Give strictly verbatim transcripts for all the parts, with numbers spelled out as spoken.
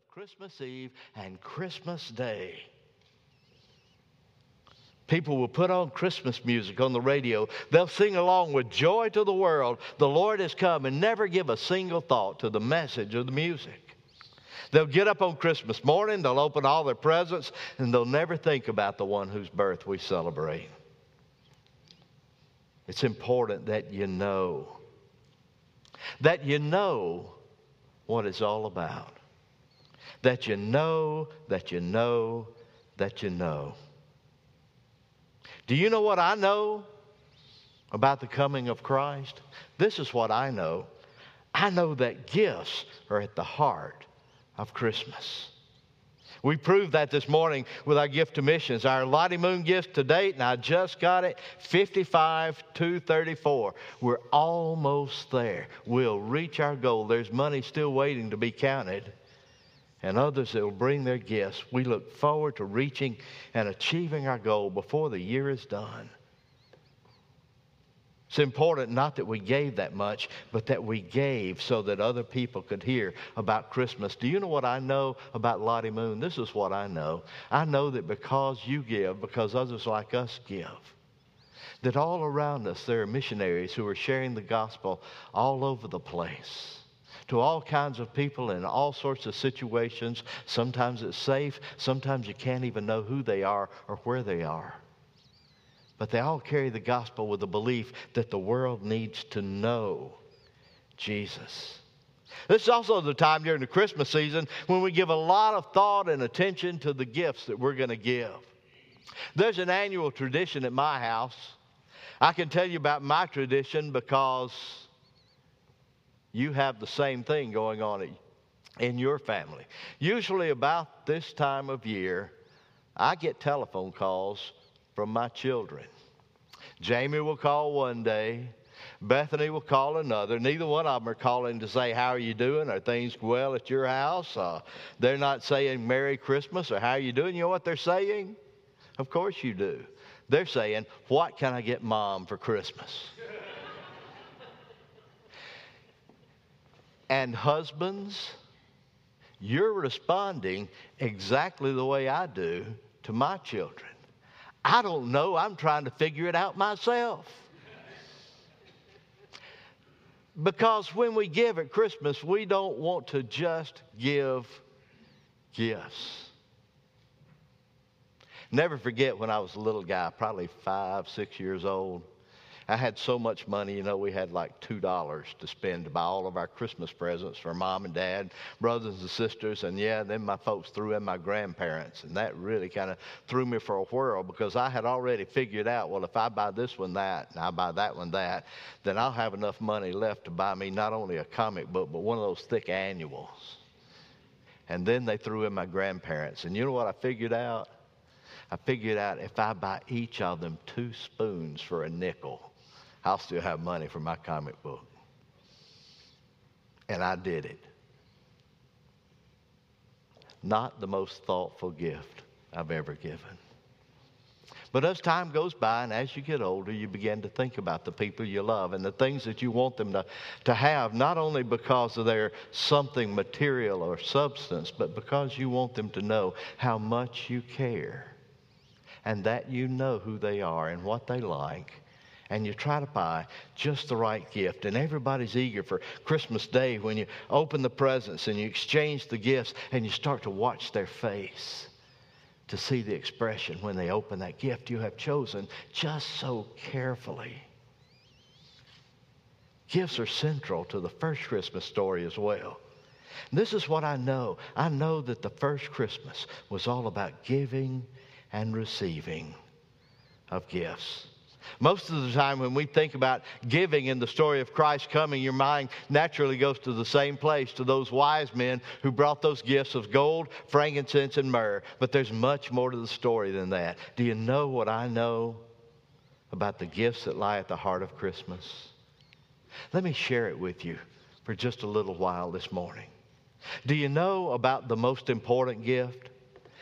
of Christmas Eve and Christmas Day. People will put on Christmas music on the radio. They'll sing along with joy to the world. The Lord has come, and never give a single thought to the message of the music. They'll get up on Christmas morning, they'll open all their presents, and they'll never think about the one whose birth we celebrate. It's important that you know, that you know what it's all about. That you know, that you know, that you know. Do you know what I know about the coming of Christ? This is what I know. I know that gifts are at the heart of Christmas. We proved that this morning with our gift to missions. Our Lottie Moon gift to date, and I just got it, fifty-five two thirty-four. We're almost there. We'll reach our goal. There's money still waiting to be counted. And others that will bring their gifts. We look forward to reaching and achieving our goal before the year is done. It's important not that we gave that much, but that we gave so that other people could hear about Christmas. Do you know what I know about Lottie Moon? This is what I know. I know that because you give, because others like us give, that all around us there are missionaries who are sharing the gospel all over the place. To all kinds of people in all sorts of situations. Sometimes it's safe. Sometimes you can't even know who they are or where they are. But they all carry the gospel with the belief that the world needs to know Jesus. This is also the time during the Christmas season when we give a lot of thought and attention to the gifts that we're going to give. There's an annual tradition at my house. I can tell you about my tradition because you have the same thing going on in your family. Usually about this time of year, I get telephone calls from my children. Jamie will call one day. Bethany will call another. Neither one of them are calling to say, how are you doing? Are things well at your house? Uh, they're not saying Merry Christmas or how are you doing? You know what they're saying? Of course you do. They're saying, what can I get Mom for Christmas? And husbands, you're responding exactly the way I do to my children. I don't know. I'm trying to figure it out myself. Because when we give at Christmas, we don't want to just give gifts. Never forget when I was a little guy, probably five, six years old. I had so much money, you know, we had like two dollars to spend to buy all of our Christmas presents for Mom and Dad, brothers and sisters, and yeah, then my folks threw in my grandparents, and that really kind of threw me for a whirl because I had already figured out, well, if I buy this one that, and I buy that one that, then I'll have enough money left to buy me not only a comic book, but one of those thick annuals. And then they threw in my grandparents, and you know what I figured out? I figured out if I buy each of them two spoons for a nickel, I'll still have money for my comic book. And I did it. Not the most thoughtful gift I've ever given. But as time goes by and as you get older, you begin to think about the people you love and the things that you want them to, to have, not only because of their something material or substance, but because you want them to know how much you care and that you know who they are and what they like. And you try to buy just the right gift. And everybody's eager for Christmas Day when you open the presents and you exchange the gifts and you start to watch their face to see the expression when they open that gift you have chosen just so carefully. Gifts are central to the first Christmas story as well. And this is what I know. I know that the first Christmas was all about giving and receiving of gifts. Most of the time when we think about giving in the story of Christ coming, your mind naturally goes to the same place, to those wise men who brought those gifts of gold, frankincense, and myrrh. But there's much more to the story than that. Do you know what I know about the gifts that lie at the heart of Christmas? Let me share it with you for just a little while this morning. Do you know about the most important gift?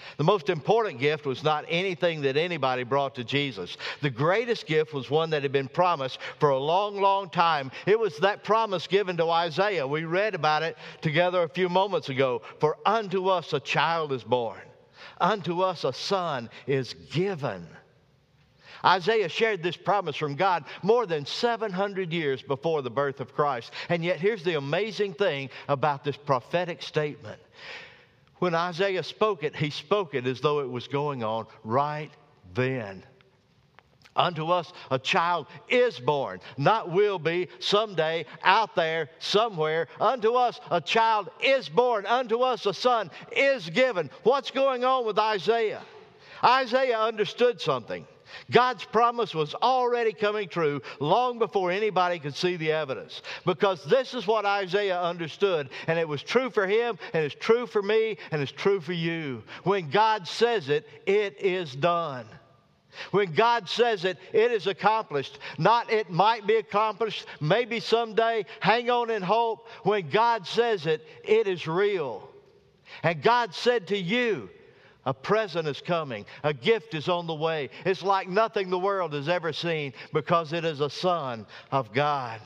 The most important gift was not anything that anybody brought to Jesus. The greatest gift was one that had been promised for a long, long time. It was that promise given to Isaiah. We read about it together a few moments ago. For unto us a child is born. Unto us a son is given. Isaiah shared this promise from God more than seven hundred years before the birth of Christ. And yet here's the amazing thing about this prophetic statement. When Isaiah spoke it, he spoke it as though it was going on right then. Unto us a child is born, not will be, someday, out there, somewhere. Unto us a child is born. Unto us a son is given. What's going on with Isaiah? Isaiah understood something. God's promise was already coming true long before anybody could see the evidence. Because this is what Isaiah understood. And it was true for him, and it's true for me, and it's true for you. When God says it, it is done. When God says it, it is accomplished. Not it might be accomplished, maybe someday. Hang on in hope. When God says it, it is real. And God said to you, a present is coming. A gift is on the way. It's like nothing the world has ever seen because it is a son of God.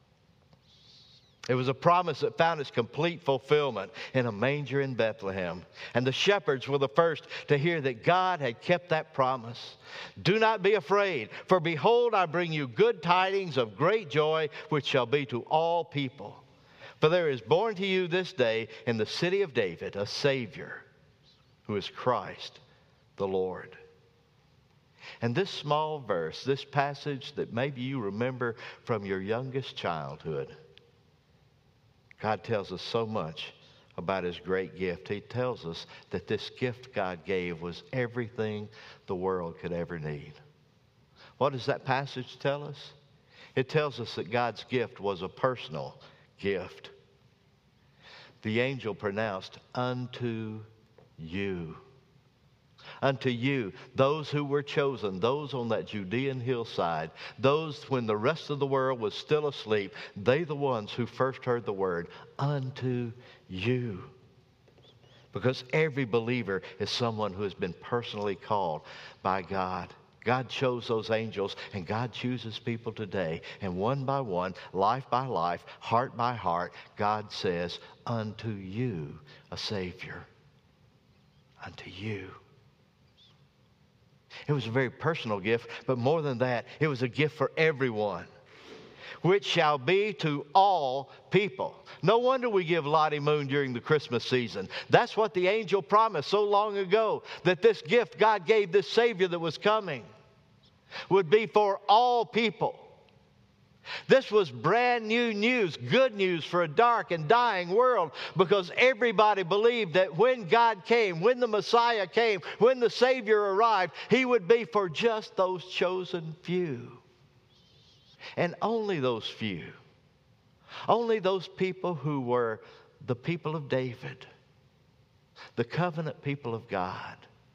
It was a promise that found its complete fulfillment in a manger in Bethlehem. And the shepherds were the first to hear that God had kept that promise. Do not be afraid, for behold, I bring you good tidings of great joy, which shall be to all people. For there is born to you this day in the city of David a Savior, who is Christ the Lord. And this small verse, this passage that maybe you remember from your youngest childhood, God tells us so much about His great gift. He tells us that this gift God gave was everything the world could ever need. What does that passage tell us? It tells us that God's gift was a personal gift. The angel pronounced, unto you. Unto you, those who were chosen, those on that Judean hillside, those when the rest of the world was still asleep, they the ones who first heard the word, unto you. Because every believer is someone who has been personally called by God. God chose those angels, and God chooses people today. And one by one, life by life, heart by heart, God says, unto you a Savior. Unto you. It was a very personal gift, but more than that, it was a gift for everyone, which shall be to all people. No wonder we give Lottie Moon during the Christmas season. That's what the angel promised so long ago, that this gift God gave, this Savior that was coming, would be for all people. This was brand new news, good news for a dark and dying world, because everybody believed that when God came, when the Messiah came, when the Savior arrived, He would be for just those chosen few. And only those few. Only those people who were the people of David, the covenant people of God.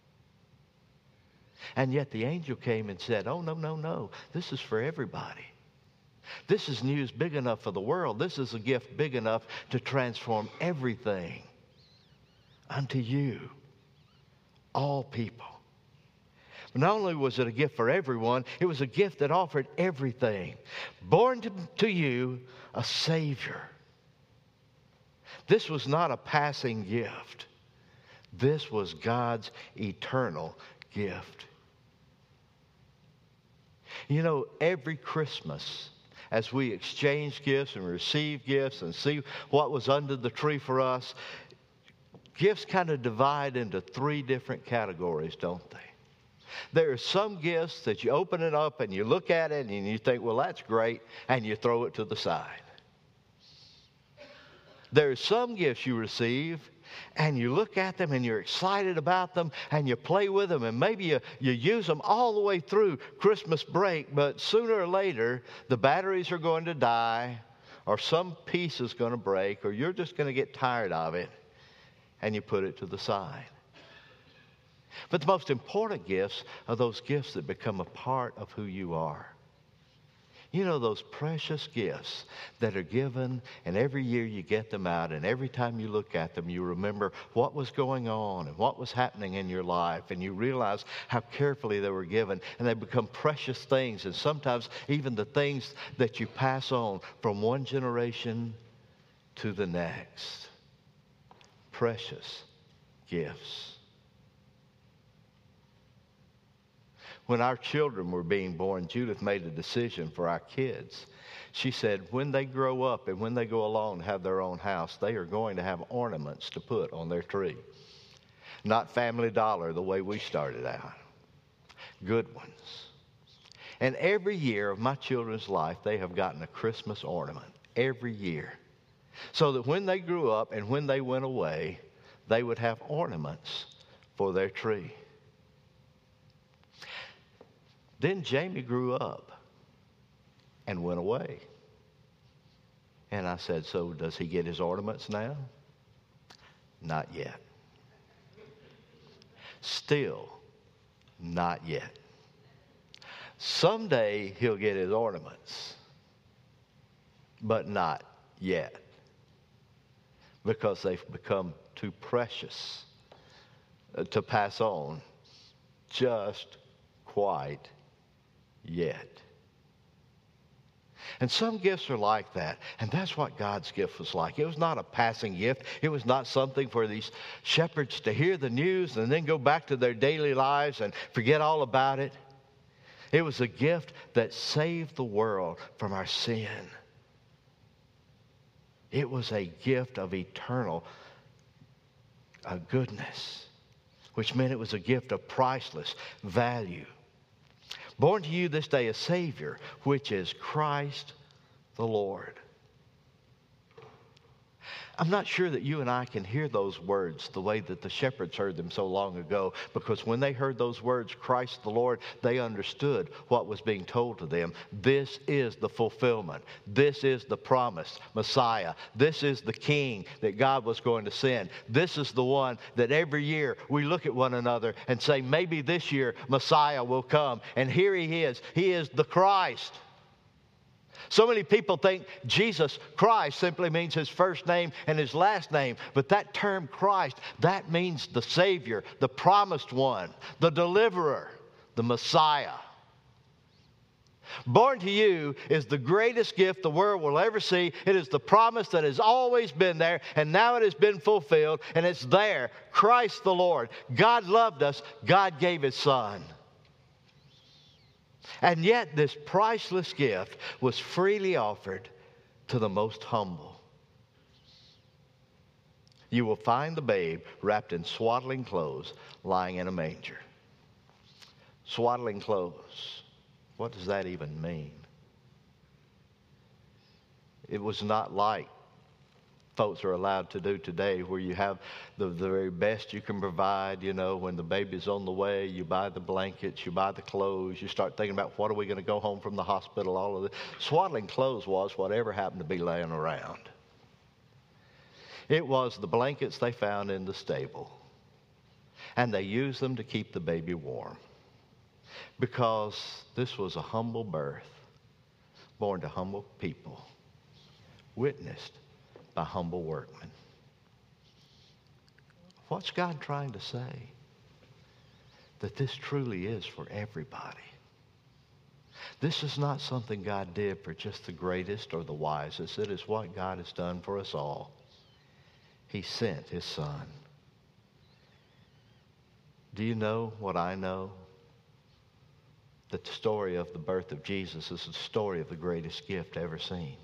And yet the angel came and said, oh, no, no, no, this is for everybody. This is news big enough for the world. This is a gift big enough to transform everything. Unto you, all people. But not only was it a gift for everyone, it was a gift that offered everything. Born to, to you, a Savior. This was not a passing gift. This was God's eternal gift. You know, every Christmas, as we exchange gifts and receive gifts and see what was under the tree for us, gifts kind of divide into three different categories, don't they? There are some gifts that you open it up and you look at it and you think, well, that's great, and you throw it to the side. There are some gifts you receive and you look at them and you're excited about them and you play with them, and maybe you, you use them all the way through Christmas break, but sooner or later the batteries are going to die, or some piece is going to break, or you're just going to get tired of it, and you put it to the side. But the most important gifts are those gifts that become a part of who you are. You know, those precious gifts that are given, and every year you get them out, and every time you look at them, you remember what was going on and what was happening in your life, and you realize how carefully they were given, and they become precious things, and sometimes even the things that you pass on from one generation to the next. Precious gifts. When our children were being born, Judith made a decision for our kids. She said, when they grow up and when they go along and have their own house, they are going to have ornaments to put on their tree. Not Family Dollar the way we started out. Good ones. And every year of my children's life, they have gotten a Christmas ornament. Every year. So that when they grew up and when they went away, they would have ornaments for their tree. Then Jamie grew up and went away. And I said, so does he get his ornaments now? Not yet. Still, not yet. Someday he'll get his ornaments, but not yet. Because they've become too precious to pass on just quite yet. And some gifts are like that. And that's what God's gift was like. It was not a passing gift. It was not something for these shepherds to hear the news and then go back to their daily lives and forget all about it. It was a gift that saved the world from our sin. It was a gift of eternal uh, goodness, which meant it was a gift of priceless value. Born to you this day a Savior, which is Christ the Lord. I'm not sure that you and I can hear those words the way that the shepherds heard them so long ago, because when they heard those words, Christ the Lord, they understood what was being told to them. This is the fulfillment. This is the promised Messiah. This is the King that God was going to send. This is the one that every year we look at one another and say, maybe this year Messiah will come. And here he is. He is the Christ. So many people think Jesus Christ simply means his first name and his last name. But that term Christ, that means the Savior, the promised one, the deliverer, the Messiah. Born to you is the greatest gift the world will ever see. It is the promise that has always been there, and now it has been fulfilled, and it's there. Christ the Lord. God loved us. God gave his Son. And yet this priceless gift was freely offered to the most humble. You will find the babe wrapped in swaddling clothes, lying in a manger. Swaddling clothes. What does that even mean? It was not like folks are allowed to do today, where you have the, the very best you can provide. You know, when the baby's on the way, you buy the blankets, you buy the clothes, you start thinking about what are we going to go home from the hospital, all of this. Swaddling clothes was whatever happened to be laying around. It was the blankets they found in the stable, and they used them to keep the baby warm, because this was a humble birth, born to humble people, witnessed by humble workmen. What's God trying to say? That this truly is for everybody. This is not something God did for just the greatest or the wisest. It is what God has done for us all. He sent his Son. Do you know what I know? That the story of the birth of Jesus is the story of the greatest gift ever seen.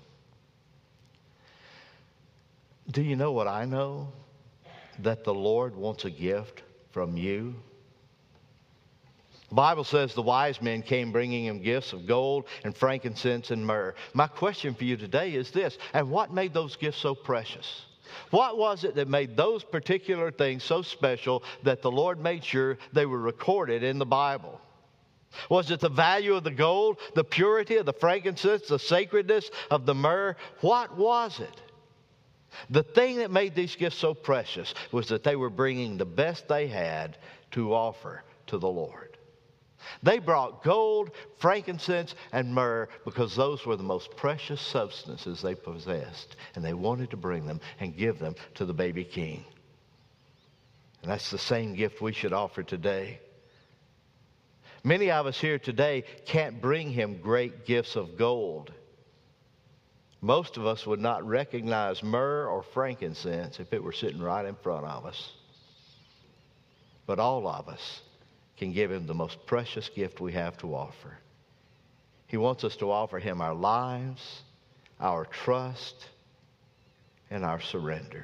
Do you know what I know? That the Lord wants a gift from you. The Bible says the wise men came bringing him gifts of gold and frankincense and myrrh. My question for you today is this: and what made those gifts so precious? What was it that made those particular things so special that the Lord made sure they were recorded in the Bible? Was it the value of the gold, the purity of the frankincense, the sacredness of the myrrh? What was it? The thing that made these gifts so precious was that they were bringing the best they had to offer to the Lord. They brought gold, frankincense, and myrrh because those were the most precious substances they possessed. And they wanted to bring them and give them to the baby king. And that's the same gift we should offer today. Many of us here today can't bring him great gifts of gold. Most of us would not recognize myrrh or frankincense if it were sitting right in front of us. But all of us can give him the most precious gift we have to offer. He wants us to offer him our lives, our trust, and our surrender.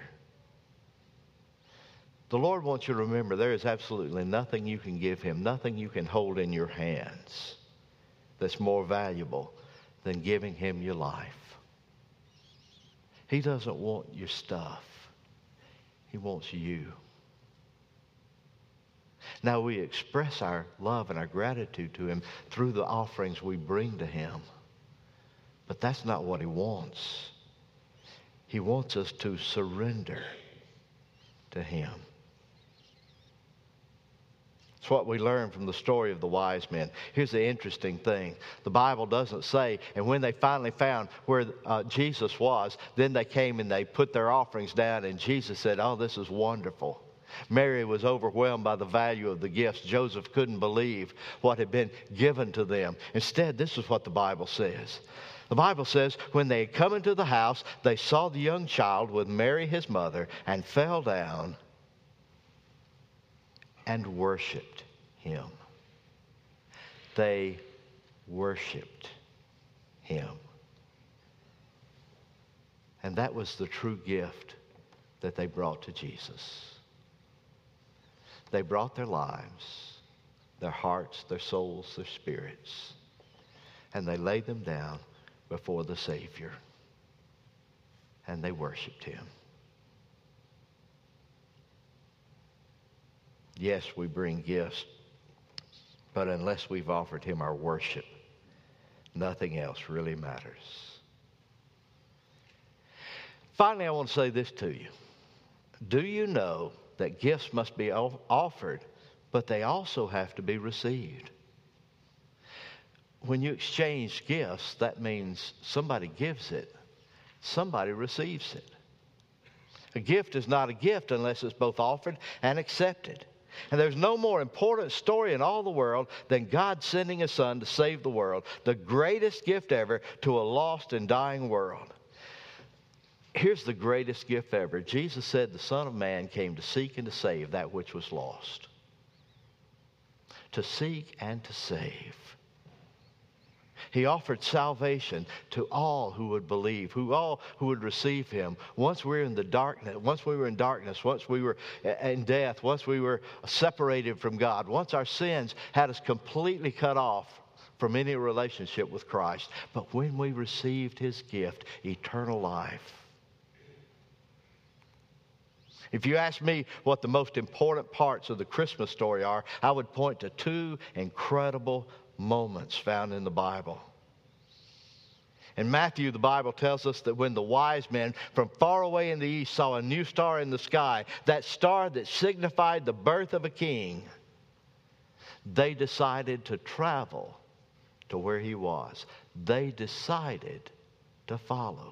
The Lord wants you to remember there is absolutely nothing you can give him, nothing you can hold in your hands that's more valuable than giving him your life. He doesn't want your stuff. He wants you. Now we express our love and our gratitude to him through the offerings we bring to him. But that's not what he wants. He wants us to surrender to him. It's what we learn from the story of the wise men. Here's the interesting thing. The Bible doesn't say, and when they finally found where uh, Jesus was, then they came and they put their offerings down, and Jesus said, oh, this is wonderful. Mary was overwhelmed by the value of the gifts. Joseph couldn't believe what had been given to them. Instead, this is what the Bible says. The Bible says, when they had come into the house, they saw the young child with Mary his mother and fell down and worshiped him. They worshiped him. And that was the true gift that they brought to Jesus. They brought their lives, their hearts, their souls, their spirits, and they laid them down before the Savior. And they worshiped him. Yes, we bring gifts, but unless we've offered him our worship, nothing else really matters. Finally, I want to say this to you. Do you know that gifts must be offered, but they also have to be received? When you exchange gifts, that means somebody gives it, somebody receives it. A gift is not a gift unless it's both offered and accepted. And there's no more important story in all the world than God sending his Son to save the world, the greatest gift ever to a lost and dying world. Here's the greatest gift ever. Jesus said the Son of Man came to seek and to save that which was lost. To seek and to save. He offered salvation to all who would believe, who all who would receive him. Once we were in the darkness, once we were in darkness, once we were in death, once we were separated from God, once our sins had us completely cut off from any relationship with Christ. But when we received his gift, eternal life. If you ask me what the most important parts of the Christmas story are, I would point to two incredible moments found in the Bible. In Matthew, the Bible tells us that when the wise men from far away in the east saw a new star in the sky, that star that signified the birth of a king, they decided to travel to where he was. They decided to follow.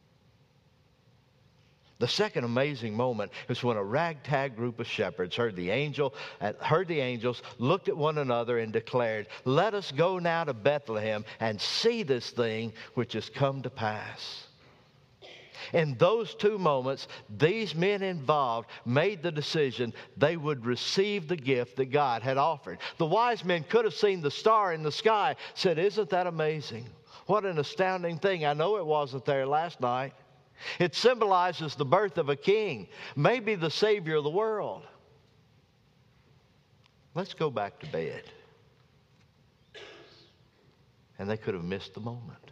The second amazing moment is when a ragtag group of shepherds heard the angel, heard the angels, looked at one another and declared, "Let us go now to Bethlehem and see this thing which has come to pass." In those two moments, these men involved made the decision they would receive the gift that God had offered. The wise men could have seen the star in the sky, said, "Isn't that amazing? What an astounding thing. I know it wasn't there last night." It symbolizes the birth of a king, maybe the Savior of the world. Let's go back to bed. And they could have missed the moment.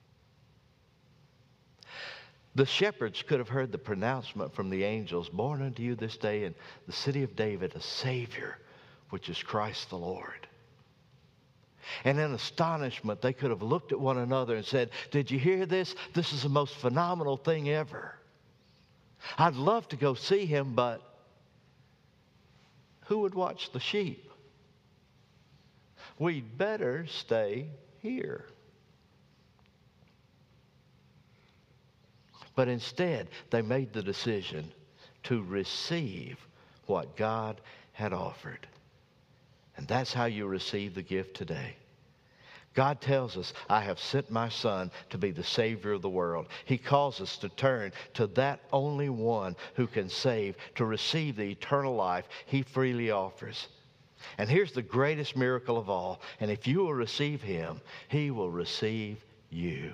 The shepherds could have heard the pronouncement from the angels, "Born unto you this day in the city of David a Savior, which is Christ the Lord." And in astonishment, they could have looked at one another and said, "Did you hear this? This is the most phenomenal thing ever. I'd love to go see him, but who would watch the sheep? we'd better stay here. But instead, they made the decision to receive what God had offered. And that's how you receive the gift today. God tells us, I have sent my Son to be the Savior of the world. He calls us to turn to that only one who can save, to receive the eternal life He freely offers. And here's the greatest miracle of all. And if you will receive Him, He will receive you.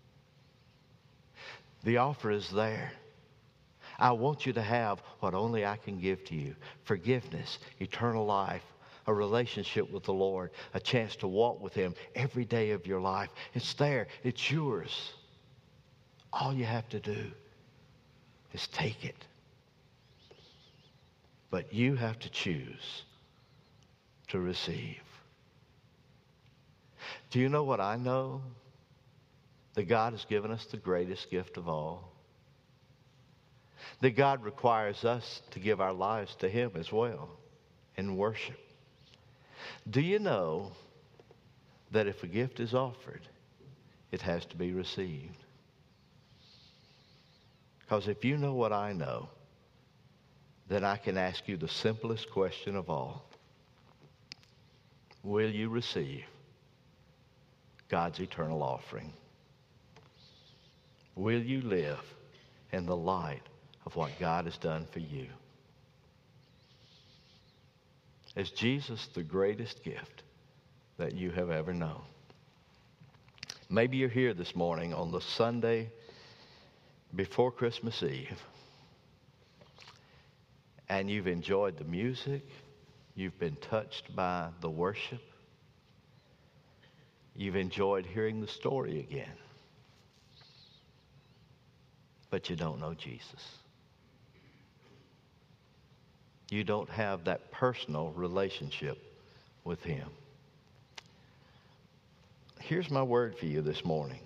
The offer is there. I want you to have what only I can give to you. Forgiveness, eternal life, a relationship with the Lord, a chance to walk with Him every day of your life. It's there. It's yours. All you have to do is take it. But you have to choose to receive. Do you know what I know? That God has given us the greatest gift of all. That God requires us to give our lives to Him as well in worship. Do you know that if a gift is offered, it has to be received? Because if you know what I know, then I can ask you the simplest question of all. Will you receive God's eternal offering? Will you live in the light of what God has done for you? Is Jesus the greatest gift that you have ever known? Maybe you're here this morning on the Sunday before Christmas Eve, and you've enjoyed the music, you've been touched by the worship, you've enjoyed hearing the story again, but you don't know Jesus. You don't have that personal relationship with Him. Here's my word for you this morning.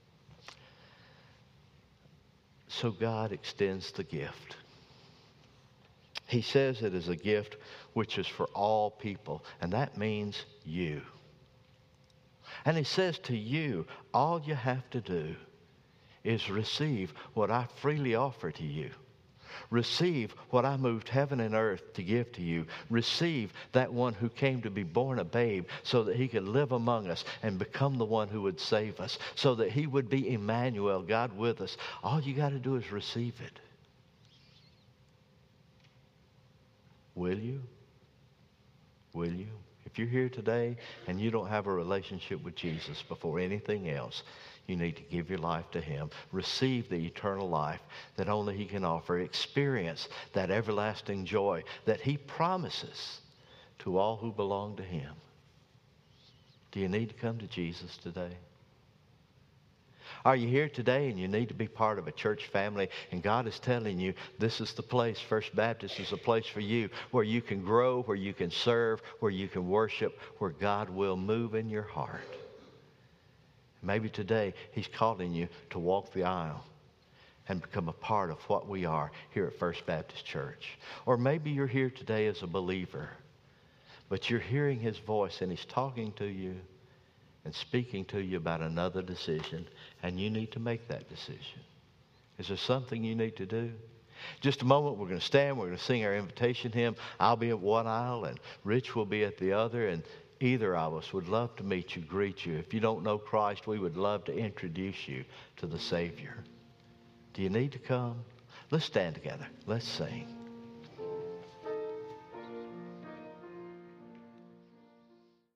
So God extends the gift. He says it is a gift which is for all people, and that means you. And He says to you, all you have to do is receive what I freely offer to you. Receive what I moved heaven and earth to give to you. Receive that one who came to be born a babe so that He could live among us and become the one who would save us, so that He would be Emmanuel, God with us. All you got to do is receive it. Will you? Will you? If you're here today and you don't have a relationship with Jesus before anything else, you need to give your life to Him. Receive the eternal life that only He can offer. Experience that everlasting joy that He promises to all who belong to Him. Do you need to come to Jesus today? Are you here today and you need to be part of a church family, and God is telling you this is the place, First Baptist is a place for you where you can grow, where you can serve, where you can worship, where God will move in your heart. Maybe today He's calling you to walk the aisle and become a part of what we are here at First Baptist Church. Or maybe you're here today as a believer, but you're hearing His voice and He's talking to you and speaking to you about another decision, and you need to make that decision. Is there something you need to do? Just a moment, we're going to stand, we're going to sing our invitation hymn. I'll be at one aisle and Rich will be at the other, and either of us would love to meet you, greet you. If you don't know Christ, we would love to introduce you to the Savior. Do you need to come? Let's stand together. Let's sing.